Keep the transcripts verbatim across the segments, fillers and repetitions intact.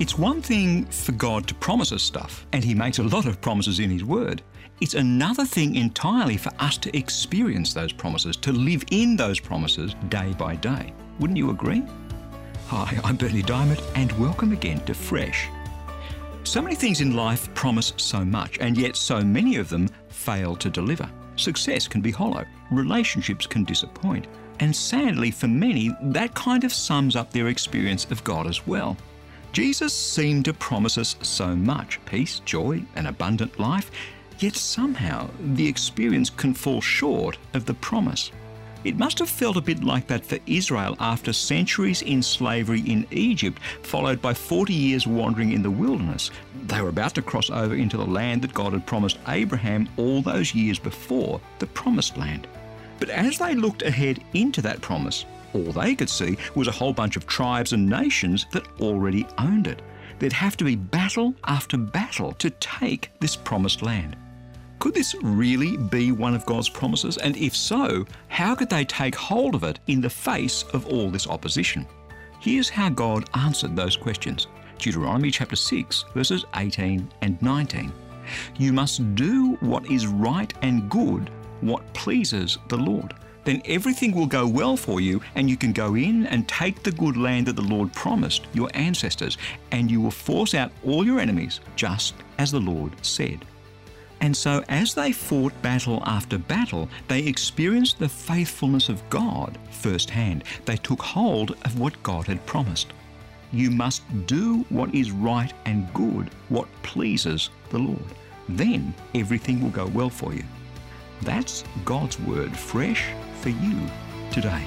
It's one thing for God to promise us stuff, and He makes a lot of promises in His Word. It's another thing entirely for us to experience those promises, to live in those promises day by day. Wouldn't you agree? Hi, I'm Bernie Diamond, and welcome again to Fresh. So many things in life promise so much, and yet so many of them fail to deliver. Success can be hollow, relationships can disappoint, and sadly for many, that kind of sums up their experience of God as well. Jesus seemed to promise us so much, peace, joy, an abundant life, yet somehow the experience can fall short of the promise. It must have felt a bit like that for Israel after centuries in slavery in Egypt, followed by forty years wandering in the wilderness. They were about to cross over into the land that God had promised Abraham all those years before, the Promised Land. But as they looked ahead into that promise, all they could see was a whole bunch of tribes and nations that already owned it. There'd have to be battle after battle to take this promised land. Could this really be one of God's promises? And if so, how could they take hold of it in the face of all this opposition? Here's how God answered those questions. Deuteronomy chapter six, verses eighteen and nineteen. You must do what is right and good, what pleases the Lord. Then everything will go well for you, and you can go in and take the good land that the Lord promised your ancestors, and you will force out all your enemies, just as the Lord said. And so as they fought battle after battle, they experienced the faithfulness of God firsthand. They took hold of what God had promised. You must do what is right and good, what pleases the Lord. Then everything will go well for you. That's God's word fresh for you today.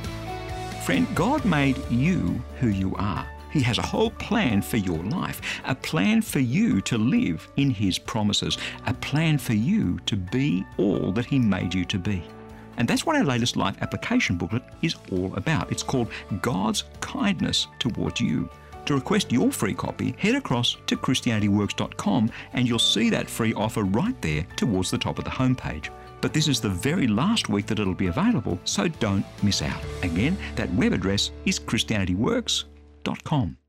Friend, God made you who you are. He has a whole plan for your life, a plan for you to live in His promises, a plan for you to be all that He made you to be. And that's what our latest life application booklet is all about. It's called God's Kindness Towards You. To request your free copy, head across to Christianity Works dot com and you'll see that free offer right there towards the top of the homepage. But this is the very last week that it'll be available, so don't miss out. Again, that web address is Christianity Works dot com.